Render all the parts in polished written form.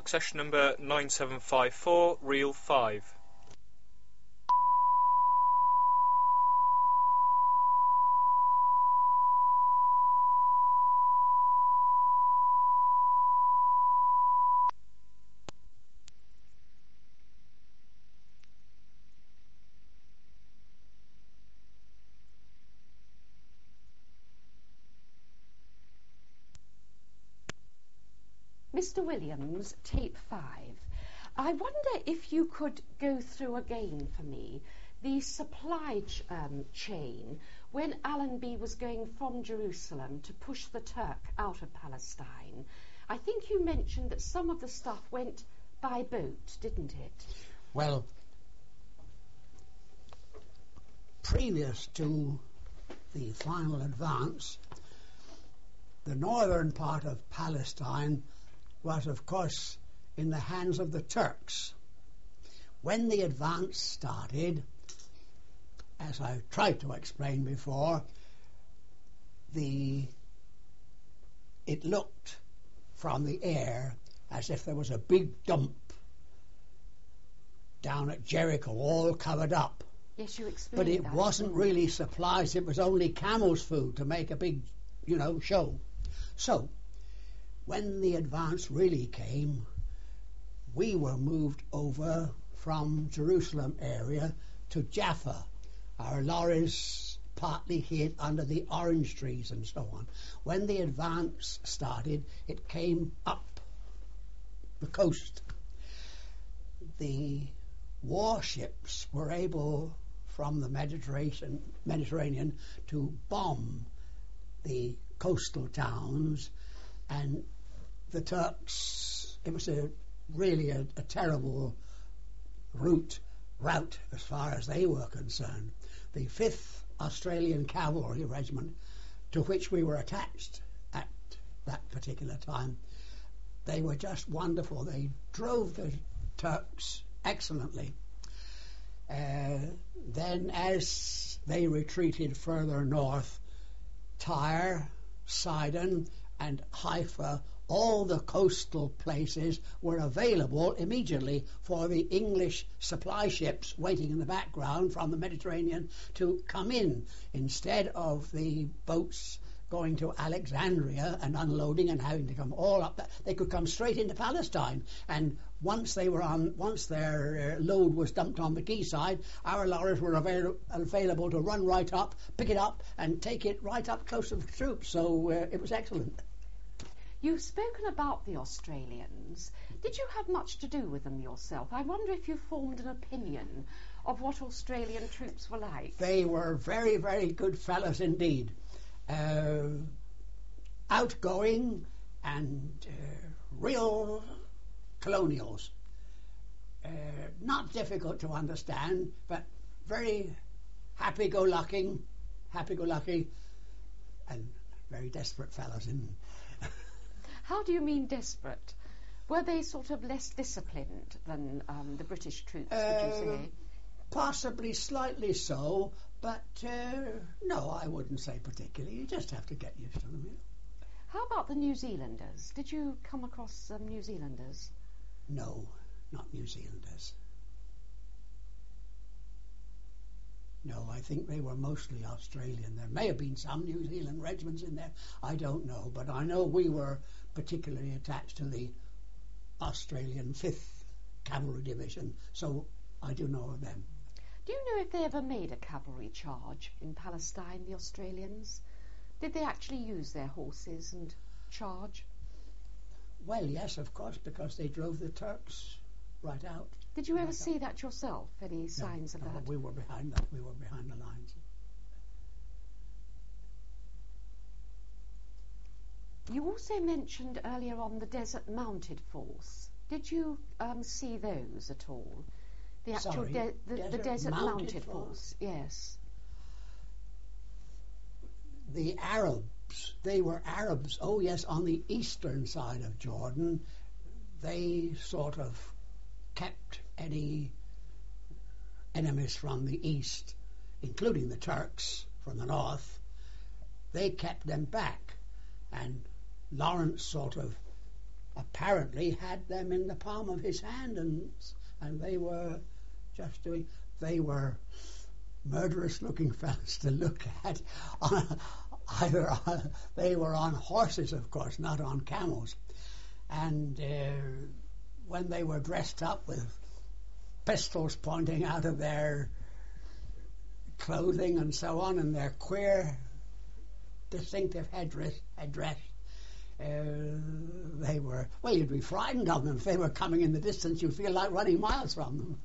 session number 9754, reel 5. Mr. Williams, tape 5. I wonder if you could go through again for me the supply chain when Allenby was going from Jerusalem to push the Turk out of Palestine. I think you mentioned that some of the stuff went by boat, didn't it? Well, previous to the final advance, the northern part of Palestine was, of course, in the hands of the Turks. When the advance started, as I tried to explain before, it looked from the air as if there was a big dump down at Jericho, all covered up. Yes, you explained that. But it that. wasn't really supplies, it was only camel's food to make a big, show. So, when the advance really came, we were moved over from Jerusalem area to Jaffa. Our lorries partly hid under the orange trees and so on. When the advance started, it came up the coast. The warships were able, from the Mediterranean, to bomb the coastal towns, and the Turks, it was really a terrible route as far as they were concerned. The 5th Australian Cavalry Regiment, to which we were attached at that particular time, they were just wonderful. They drove the Turks excellently. Then as they retreated further north, Tyre, Sidon and Haifa, all the coastal places were available immediately for the English supply ships waiting in the background from the Mediterranean to come in, instead of the boats going to Alexandria and unloading and having to come all up. They could come straight into Palestine, and once their load was dumped on the quayside, our lorries were available to run right up, pick it up, and take it right up close to the troops. So it was excellent. You've spoken about the Australians. Did you have much to do with them yourself? I wonder if you formed an opinion of what Australian troops were like. They were very, very good fellows indeed. Outgoing and real colonials. Not difficult to understand, but very happy-go-lucky, and very desperate fellows. How do you mean desperate? Were they sort of less disciplined than the British troops, would you say? Possibly slightly so, but no, I wouldn't say particularly. You just have to get used to them. How about the New Zealanders? Did you come across New Zealanders? No, not New Zealanders. No, I think they were mostly Australian. There may have been some New Zealand regiments in there, I don't know, but I know we were particularly attached to the Australian 5th Cavalry Division, so I do know of them. Do you know if they ever made a cavalry charge in Palestine, the Australians? Did they actually use their horses and charge? Well, yes, of course, because they drove the Turks right out. Did you ever see that yourself, any signs of that? We were behind that. We were behind the lines. You also mentioned earlier on the Desert Mounted Force. Did you see those at all? The actual the Desert Mounted Force, yes. The Arabs, they were Arabs, oh yes, on the eastern side of Jordan. They sort of kept any enemies from the east, including the Turks from the north. They kept them back, and Lawrence sort of apparently had them in the palm of his hand, and they were just doing. They were murderous-looking fellas to look at. They were on horses, of course, not on camels, and when they were dressed up with pistols pointing out of their clothing and so on, and their queer, distinctive headdress, they were, well, you'd be frightened of them. If they were coming in the distance, you'd feel like running miles from them.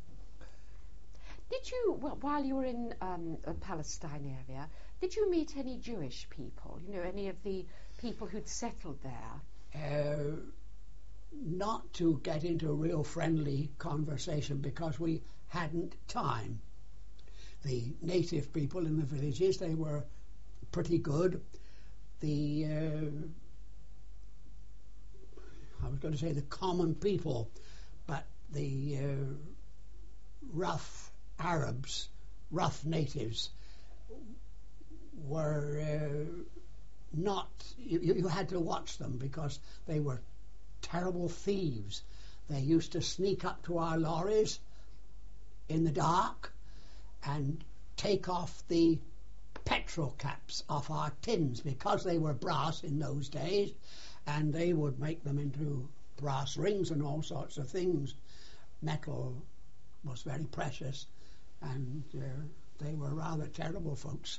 Did you, while you were in the Palestine area, did you meet any Jewish people? You know, any of the people who'd settled there? Not to get into a real friendly conversation because we hadn't time. The native people in the villages, they were pretty good. I was going to say the common people, but the rough Arabs, rough natives, were not, you had to watch them because they were terrible thieves. They used to sneak up to our lorries in the dark and take off the petrol caps off our tins because they were brass in those days, and they would make them into brass rings and all sorts of things. Metal was very precious, and they were rather terrible folks.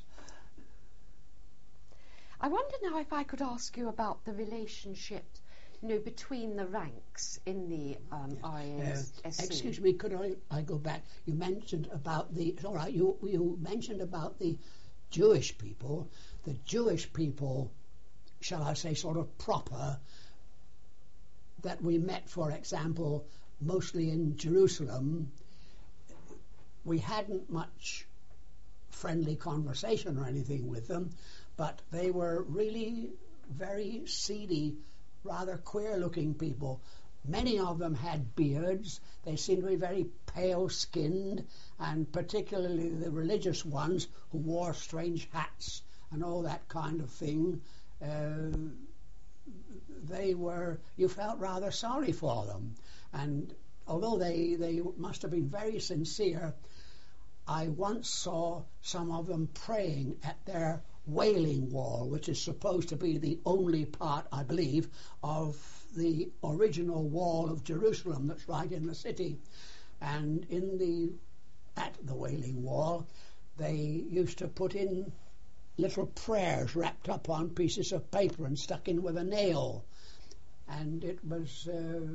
I wonder now if I could ask you about the relationship, you know, between the ranks in the RASC. Excuse me, could I go back? You mentioned about the, it's all right, you mentioned about the Jewish people. The Jewish people, shall I say, sort of proper, that we met, for example, mostly in Jerusalem. We hadn't much friendly conversation or anything with them, but they were really very seedy, rather queer-looking people. Many of them had beards. They seemed to be very pale-skinned, and particularly the religious ones who wore strange hats and all that kind of thing. You felt rather sorry for them. And although they must have been very sincere, I once saw some of them praying at their Wailing Wall, which is supposed to be the only part, I believe, of the original wall of Jerusalem that's right in the city. And at the Wailing Wall, they used to put in little prayers wrapped up on pieces of paper and stuck in with a nail. And it was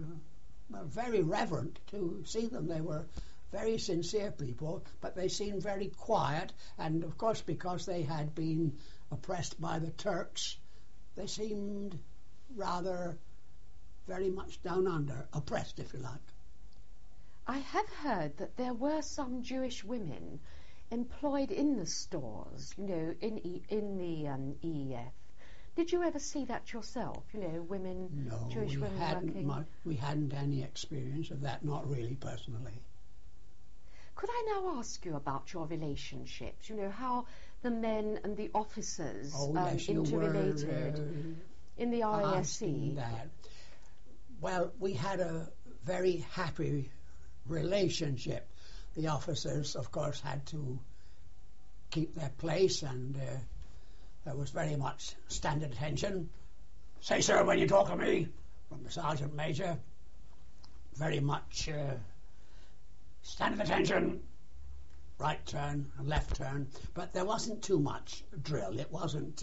very reverent to see them. They were very sincere people, but they seemed very quiet, and of course because they had been oppressed by the Turks, they seemed rather very much down under, oppressed, if you like. I have heard that there were some Jewish women employed in the stores, you know, in the EEF. Did you ever see that yourself? You know, women, no, Jewish women working? We hadn't any experience of that, not really personally. Could I now ask you about your relationships? You know, how the men and the officers interrelated in the RASC? That. Well, we had a very happy relationship. The officers, of course, had to keep their place, and there was very much standard attention. Say, sir, when you talk to me, from the sergeant major. Very much standard attention, right turn and left turn, but there wasn't too much drill. It wasn't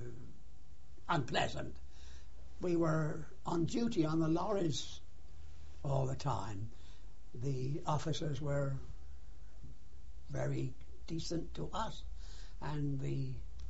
unpleasant. We were on duty on the lorries all the time. The officers were very decent to us, and the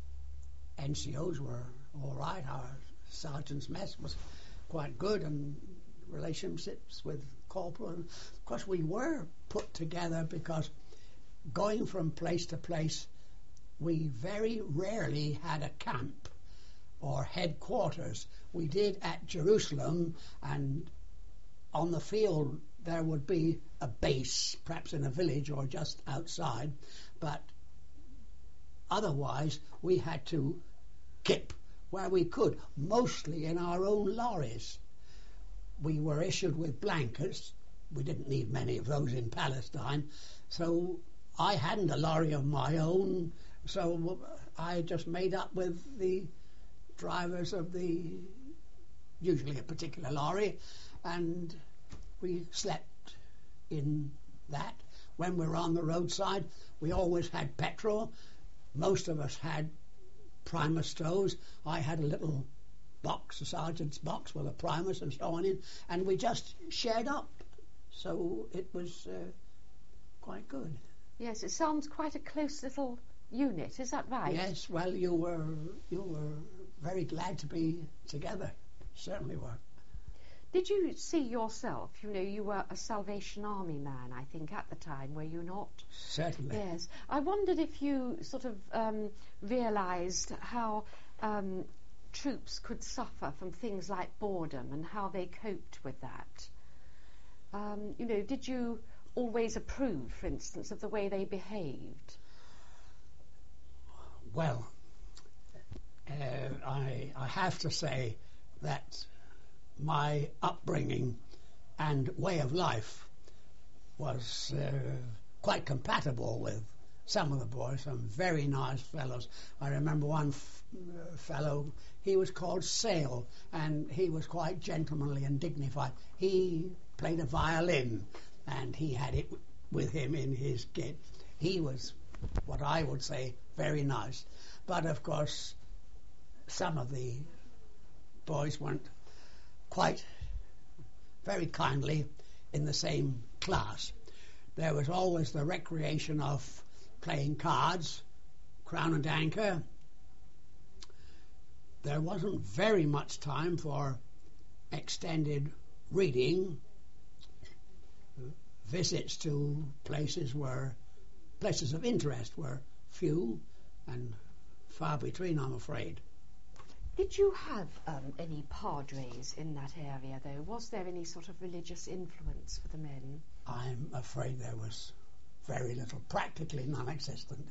NCOs were all right. Our sergeant's mess was quite good, and relationships with corporal. Of course, we were put together because going from place to place, we very rarely had a camp or headquarters. We did at Jerusalem, and on the field there would be a base, perhaps in a village or just outside, but otherwise we had to kip where we could, mostly in our own lorries. we were issued with blankets. We didn't need many of those in Palestine, so I hadn't a lorry of my own, so I just made up with the drivers of usually a particular lorry, and we slept in that. When we were on the roadside, we always had petrol. Most of us had primer stoves. I had a little box, a sergeant's box with a primus and so on in, and we just shared up. So it was quite good. Yes, it sounds quite a close little unit. Is that right? Yes. Well, you were very glad to be together. Certainly were. Did you see yourself? You know, you were a Salvation Army man, I think, at the time, were you not? Certainly. Yes. I wondered if you sort of realised how troops could suffer from things like boredom and how they coped with that. You know, did you always approve, for instance, of the way they behaved? Well, I have to say that my upbringing and way of life was quite compatible with some of the boys, some very nice fellows. I remember one fellow, he was called Sale, and he was quite gentlemanly and dignified. He played a violin, and he had it with him in his kit. He was, what I would say, very nice. But of course, some of the boys weren't quite very kindly in the same class. There was always the recreation of playing cards, crown and anchor. There wasn't very much time for extended reading. Visits to places of interest were few and far between, I'm afraid. Did you have any padres in that area, though? Was there any sort of religious influence for the men? I'm afraid there was very little, practically non-existent.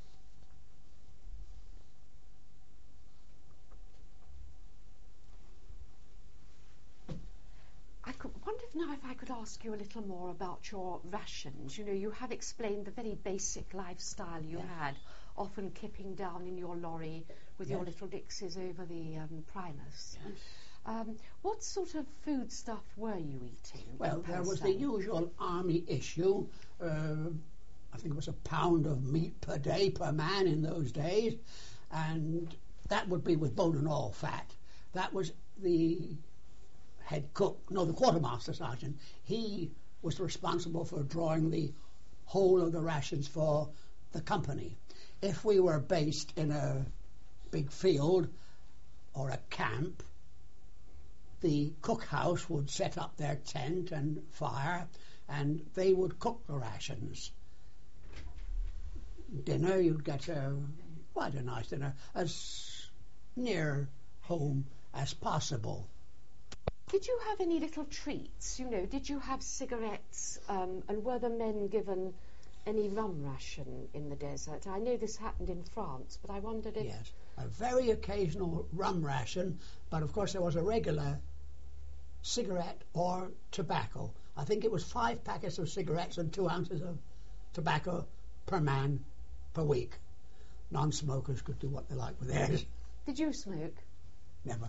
I wonder now if I could ask you a little more about your rations. You know, you have explained the very basic lifestyle you had, often kipping down in your lorry with your little Dixies over the Primus. Yes. What sort of food stuff were you eating? Well, there was the usual army issue. I think it was a pound of meat per day per man in those days, and that would be with bone and all fat. That was the head cook, no, the quartermaster sergeant. He was responsible for drawing the whole of the rations for the company. If we were based in a big field or a camp, the cookhouse would set up their tent and fire, and they would cook the rations. Dinner, you'd get quite a nice dinner, as near home as possible. Did you have any little treats? You know, did you have cigarettes? And were the men given any rum ration in the desert? I know this happened in France, but I wondered if... Yes, a very occasional rum ration, but of course there was a regular cigarette or tobacco. I think it was 5 packets of cigarettes and 2 ounces of tobacco per man per week. Non-smokers could do what they like with theirs. Did you smoke? Never.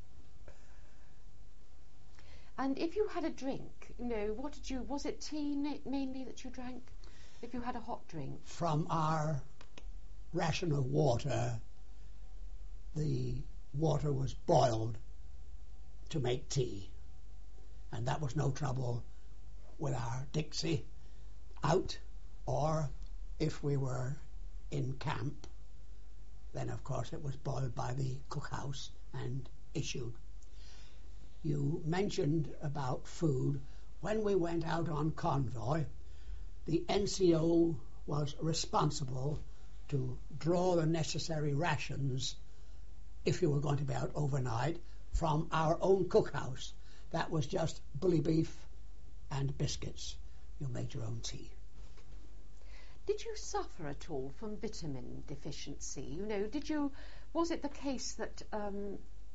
And if you had a drink, you know, what did you... Was it tea mainly that you drank? If you had a hot drink? From our ration of water, the water was boiled to make tea, and that was no trouble with our Dixie out, or if we were in camp, then of course it was boiled by the cookhouse and issued. You mentioned about food. When we went out on convoy, the NCO was responsible to draw the necessary rations, if you were going to be out overnight, from our own cookhouse. That was just bully beef and biscuits. You made your own tea. Did you suffer at all from vitamin deficiency? You know, was it the case that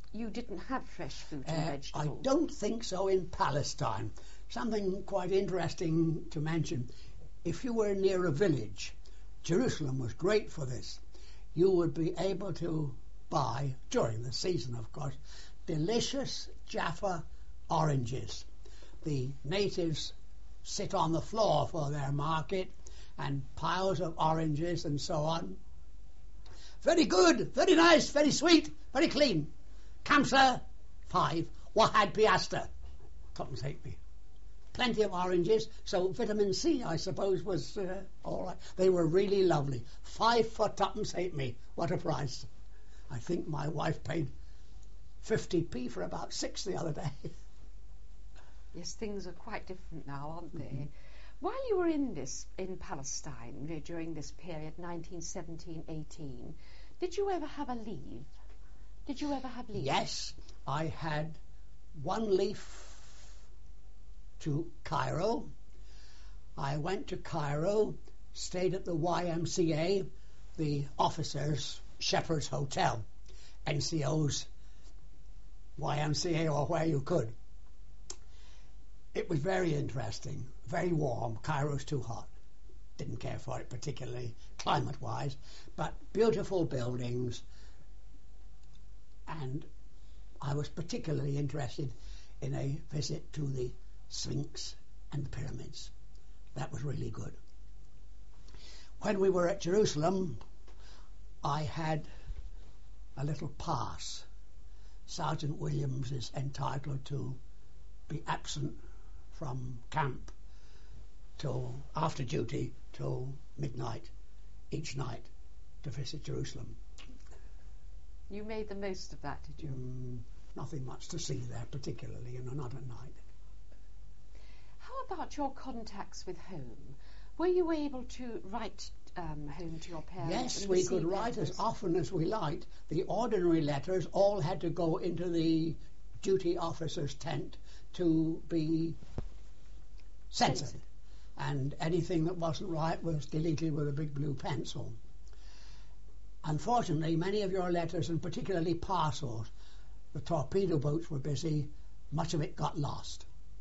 you didn't have fresh fruit and I vegetables? don't think so in Palestine. Something quite interesting to mention. If you were near a village, Jerusalem was great for this. You would be able to buy, during the season of course, delicious Jaffa oranges. The natives sit on the floor for their market, and piles of oranges and so on. Very good, very nice, very sweet, very clean. Kamsa, 5. Wahad piastre, twopence halfpenny. Plenty of oranges, so vitamin C, I suppose, was all right. They were really lovely. 5 for twopence halfpenny. What a price. I think my wife paid 50p for about 6 the other day. Yes, things are quite different now, aren't they? While you were in Palestine, during this period, 1917-18, did you ever have a leave? Did you ever have leave? Yes, I had one leaf to Cairo. I went to Cairo, stayed at the YMCA, the officers' Shepherd's Hotel, NCO's YMCA, or where you could. It was very interesting, very warm. Cairo's too hot. Didn't care for it particularly, climate-wise, but beautiful buildings. And I was particularly interested in a visit to the Sphinx and the pyramids. That was really good. When we were at Jerusalem, I had a little pass. Sergeant Williams is entitled to be absent from camp till after duty till midnight each night to visit Jerusalem. You made the most of that, did you? Nothing much to see there particularly, not at night. How about your contacts with home? Were you able to write home to your parents? Yes, we could write as often as we liked. The ordinary letters all had to go into the duty officer's tent to be censored. And anything that wasn't right was deleted with a big blue pencil. Unfortunately, many of your letters, and particularly parcels, the torpedo boats were busy, much of it got lost.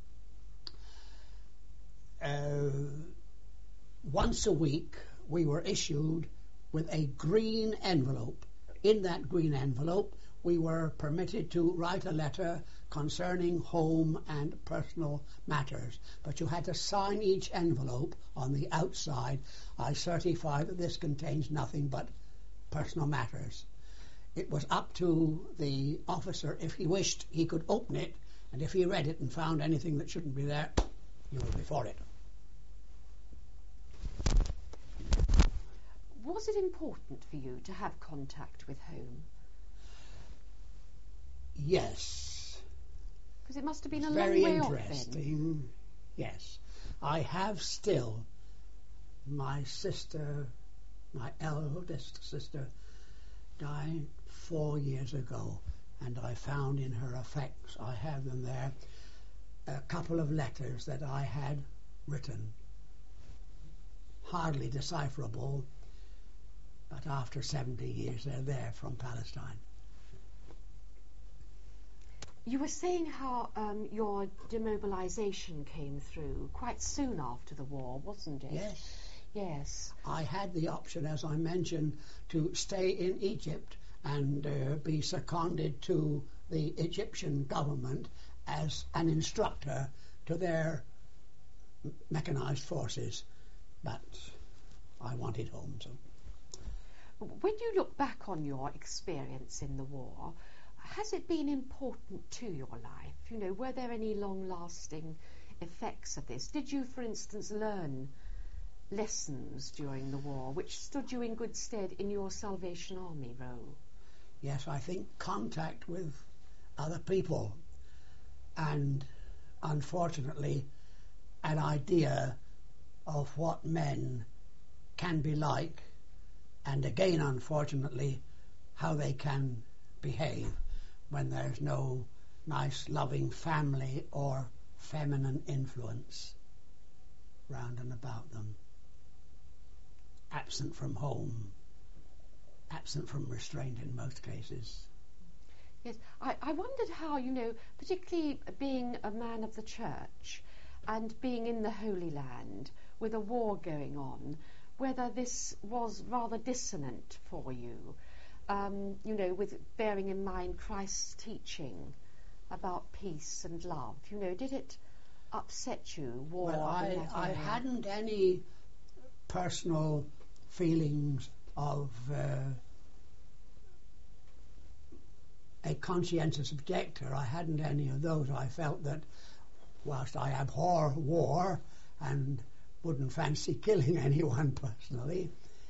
Once a week, we were issued with a green envelope. In that green envelope, we were permitted to write a letter concerning home and personal matters, but you had to sign each envelope on the outside. I certify that this contains nothing but personal matters. It was up to the officer. If he wished, he could open it, and if he read it and found anything that shouldn't be there, you would be for it. Was it important for you to have contact with home? Yes. Because it must have been a long Very way off then. interesting. Yes. I have still my sister, my eldest sister, died 4 years ago, and I found in her effects, I have them there, a couple of letters that I had written. Hardly decipherable, but after 70 years they're there from Palestine. You were saying how your demobilisation came through quite soon after the war, wasn't it? Yes. Yes. I had the option, as I mentioned, to stay in Egypt and be seconded to the Egyptian government as an instructor to their mechanized forces, but I wanted home. So, when you look back on your experience in the war, has it been important to your life? Were there any long-lasting effects of this? Did you, for instance, learn lessons during the war which stood you in good stead in your Salvation Army role? Yes, I think contact with other people and, unfortunately, an idea of what men can be like, and again, unfortunately, how they can behave when there's no nice, loving family or feminine influence round and about them. Absent from home, absent from restraint in most cases. Yes, I wondered how, particularly being a man of the church and being in the Holy Land with a war going on, whether this was rather dissonant for you, with bearing in mind Christ's teaching about peace and love. Did it upset you, war? Well, I hadn't any personal feelings of a conscientious objector. I hadn't any of those. I felt that whilst I abhor war and wouldn't fancy killing anyone personally,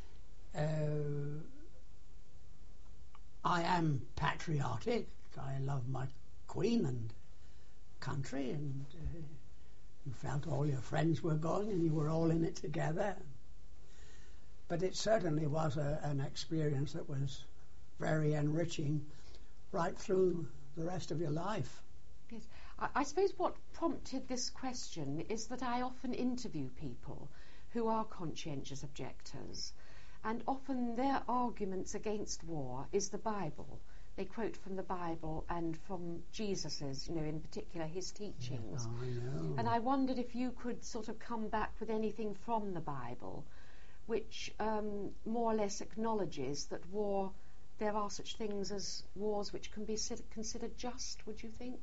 I am patriotic. I love my Queen and country, and you felt all your friends were going and you were all in it together. But it certainly was an experience that was very enriching right through the rest of your life. Yes. I suppose what prompted this question is that I often interview people who are conscientious objectors, and often their arguments against war is the Bible. They quote from the Bible and from Jesus's, in particular his teachings. Yes, I know. And I wondered if you could sort of come back with anything from the Bible which more or less acknowledges that war, there are such things as wars which can be considered just, would you think?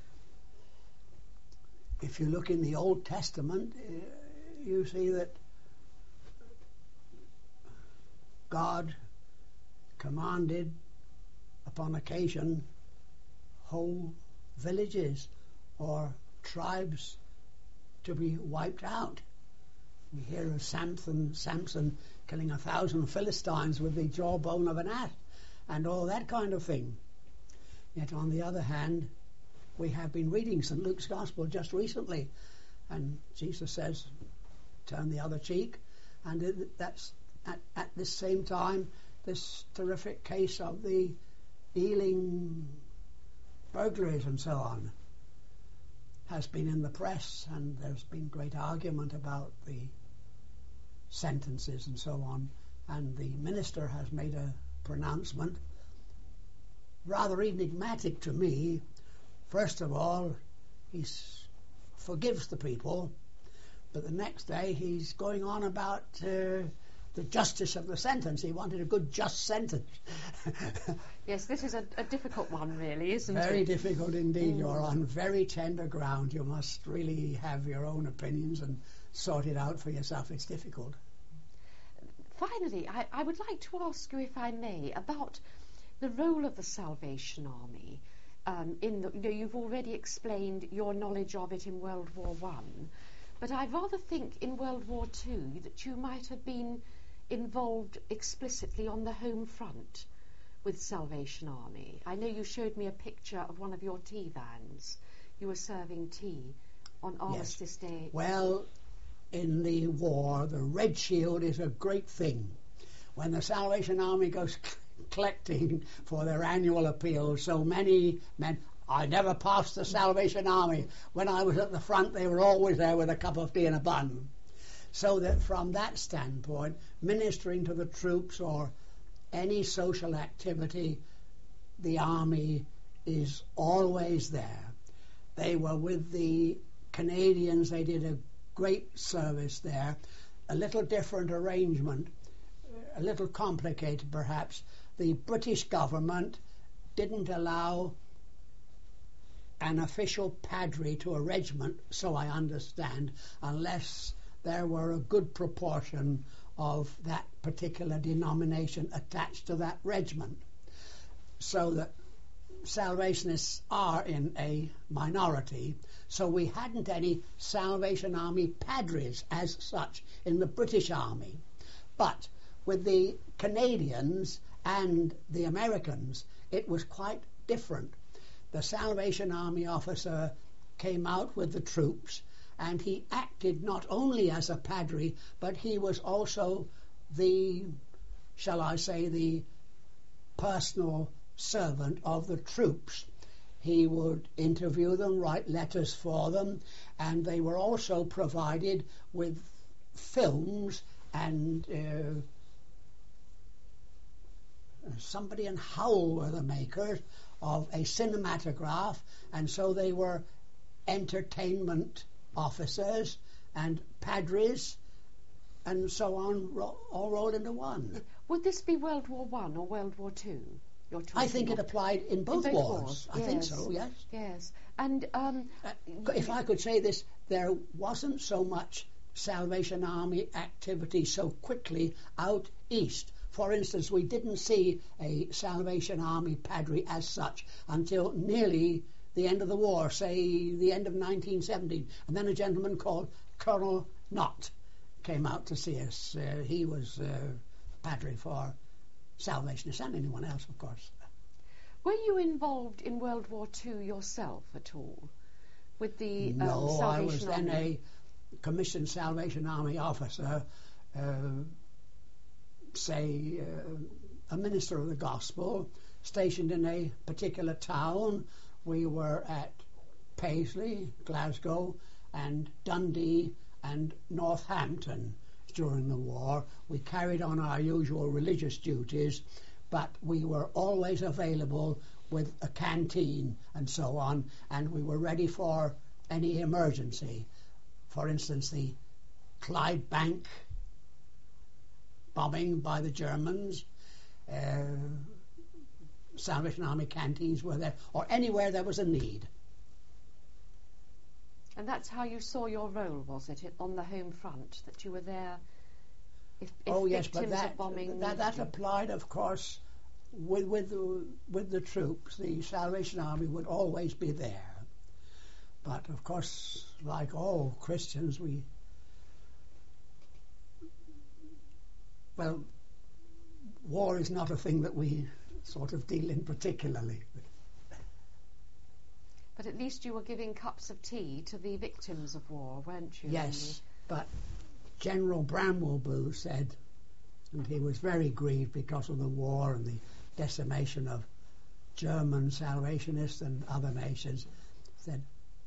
If you look in the Old Testament, you see that God commanded upon occasion whole villages or tribes to be wiped out. We hear of Samson killing 1,000 Philistines with the jawbone of an ass and all that kind of thing. Yet on the other hand, we have been reading St. Luke's Gospel just recently, and Jesus says, turn the other cheek, and that's at this same time, this terrific case of the Ealing burglaries and so on has been in the press, and there's been great argument about the sentences and so on, and the minister has made a pronouncement rather enigmatic to me. First of all, he forgives the people, but the next day he's going on about the justice of the sentence. He wanted a good, just sentence. Yes, this is a difficult one, really, isn't it? Very difficult indeed. You're on very tender ground. You must really have your own opinions and sort it out for yourself. It's difficult. Finally, I would like to ask you, if I may, about the role of the Salvation Army. You've already explained your knowledge of it in World War I, but I rather think in World War II that you might have been involved explicitly on the home front with Salvation Army. I know you showed me a picture of one of your tea vans. You were serving tea on Armistice Day. Well, in the war, the Red Shield is a great thing. When the Salvation Army goes collecting for their annual appeal, so many men... I never passed the Salvation Army. When I was at the front, they were always there with a cup of tea and a bun. So that from that standpoint, ministering to the troops or any social activity, the Army is always there. They were with the Canadians. They did a great service there. A little different arrangement, a little complicated perhaps. The British government didn't allow an official padre to a regiment, so I understand, unless there were a good proportion of that particular denomination attached to that regiment. So that Salvationists are in a minority, so we hadn't any Salvation Army padres as such in the British Army. But with the Canadians and the Americans, it was quite different. The Salvation Army officer came out with the troops, and he acted not only as a padre, but he was also the, shall I say, the personal servant of the troops. He would interview them, write letters for them, and they were also provided with films, and somebody in Hull were the makers of a cinematograph, and so they were entertainment officers and padres and so on, all rolled into one. Would this be World War I or World War II? I think it applied in both wars. I think Yes. so, yes. Yes. And If I could say this, there wasn't so much Salvation Army activity so quickly out east. For instance, we didn't see a Salvation Army padre as such until nearly the end of the war, say the end of 1917. And then a gentleman called Colonel Knott came out to see us. He was padre for Salvationists and anyone else, of course. were you involved in World War II yourself at all? With the No, Salvation I was then Army? a commissioned Salvation Army officer, a minister of the gospel, stationed in a particular town. We were at Paisley, Glasgow, and Dundee and Northampton during the war. We carried on our usual religious duties, but we were always available with a canteen and so on, and we were ready for any emergency. For instance, the Clydebank bombing by the Germans, Salvation Army canteens were there, or anywhere there was a need. And that's how you saw your role, was it, on the home front, that you were there if Yes, victims but of bombing... that applied, of course, with the troops. The Salvation Army would always be there. But, of course, like all Christians, war is not a thing that we sort of deal in particularly. But at least you were giving cups of tea to the victims of war, weren't you? Yes, but General Bramwell Booth said, and he was very grieved because of the war and the decimation of German Salvationists and other nations, said,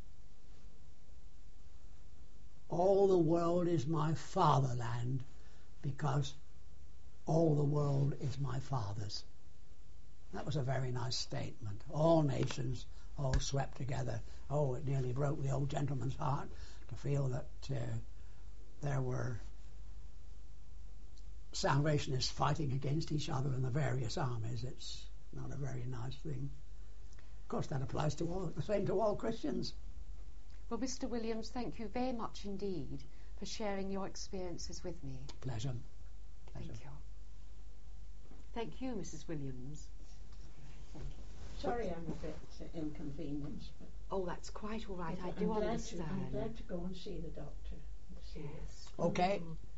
all the world is my fatherland because all the world is my father's. That was a very nice statement. All nations all swept together. Oh, it nearly broke the old gentleman's heart to feel that there were Salvationists fighting against each other in the various armies. It's not a very nice thing. Of course, that applies to the same to all Christians. Well, Mr. Williams, thank you very much indeed for sharing your experiences with me. Pleasure. Thank you. Thank you, Mrs. Williams. Sorry I'm a bit inconvenienced. But Oh, that's quite all right. I I'm do glad understand. I'm glad to go and see the doctor. Yes. Okay.